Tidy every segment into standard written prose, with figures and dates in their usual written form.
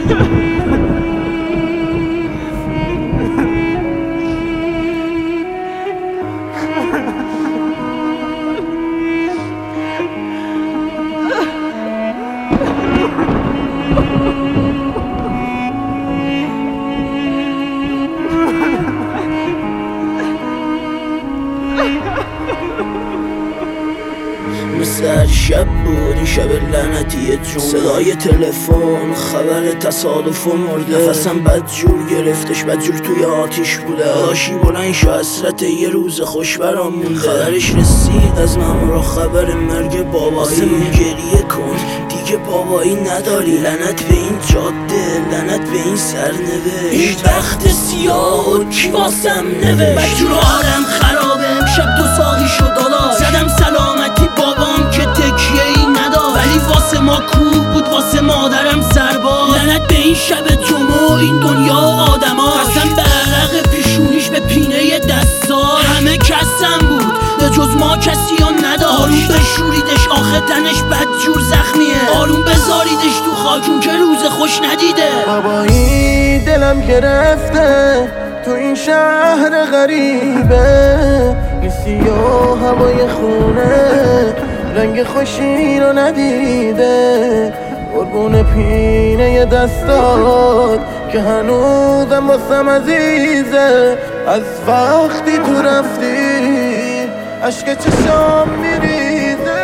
مثل شب بود این شب لعنتی جون، صدای تلفن خبر تصادف و مرده، نفسم بدجور گرفتش، بدجور توی آتیش بوده. داشی بلند شو حسرت یه روز خوش برام مونده. خبرش رسید از مامورا خبر مرگ بابایی، گریه کن دیگه بابایی نداری. لعنت به این جاده، لعنت به این سرنوشت، این بخت سیاه و کی واسم نوشت. بدجور حالم خرابه، امشب 2 ساقی شد داداش، زدم سلامتی بابام که تکیه ای نداشت، ولی واسه ما کوه بود، واسه مادرم سرباز. لعنت به این شب جمعه، این دنیا و آدما، قسم به عرق پیشونیش به پینه دستار. همه کسم بود به جز ما کسی ها نداشت. آروم بشوریدش آخه تنش بدجور زخمیه، آروم بذاریدش تو خاکون که روز خوش ندیده. بابایی دلم گرفته تو این شهر غریبه، این سیاه هوای خونه رنگ خوشی رو ندیده. قربون پینه دستات که هنوزم واسم عزیزه، از وقتی تو رفتی عشق چشام میریزه.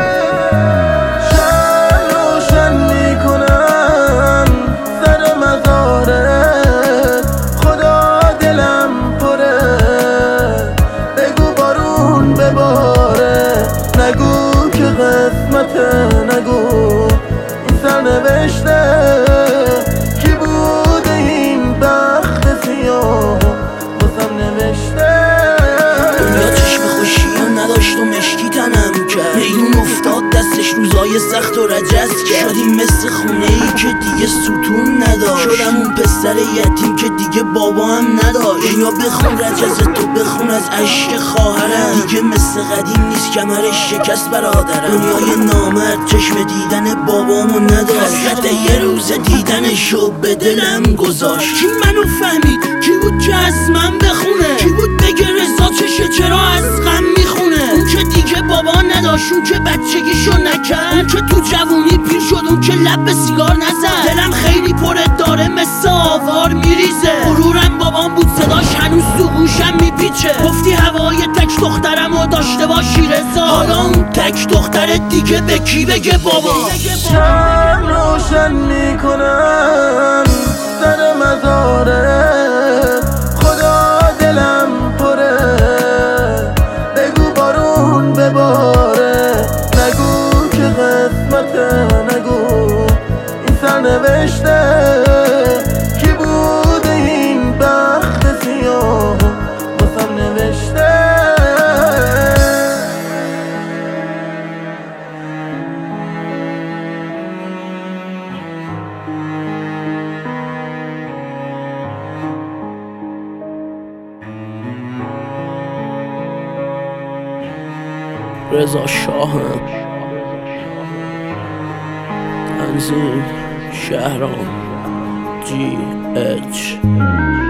شب روشن میکنم سر مزارت، خدا دلم پره، بگو بارون بباره، نگو که قسمته، نگو این سرنوشته. کی بوده این بخت سیاه واسم نوشته. دنیا چشم خوشی ها نداشت و مشکی تنم کرد، میدون افتاد دستش روزای سخت و رجز کرد. شدیم مثل خونه ای که دیگه ستون نداشت، شدم اون پسر یتیم که دیگه بابا هم نداشت. یا بخون رجز تو بخون از عشق خواهرم، دیگه مثل قدیم نیست کمرش شکست برادرم. دنیای نامرد چشم دیدن بابامو نداشت، حسرت یه روز دیدنشو به دلم گذاشت. کی منو فهمید، کی بود که از من بخونه، کی بود بگه رضا چشه چرا از غم میخونه. اون که دیگه بابا نداشت، اون که بچگیشو نکرد، اون که تو جوونی پیر شد، اون که لب به سیگار نزد. دلم خیلی پره داره مثل آوار میریزه، غرورم بابام بود صداش هنوز تو گوشم میپیچه. گفتی هوای تک دخترمو داشته باشی رضا، حالا اون تک دخترت دیگه به کی بگه بابا. شب روشن میکنم سر مزارت، خدا دلم پره، بگو بارون بباره، نگو که قسمته، نگو این سرنوشته. کی بوده این بخت سیاه واسم نوشته. رضا شاهم، تنظیم شهرام GH.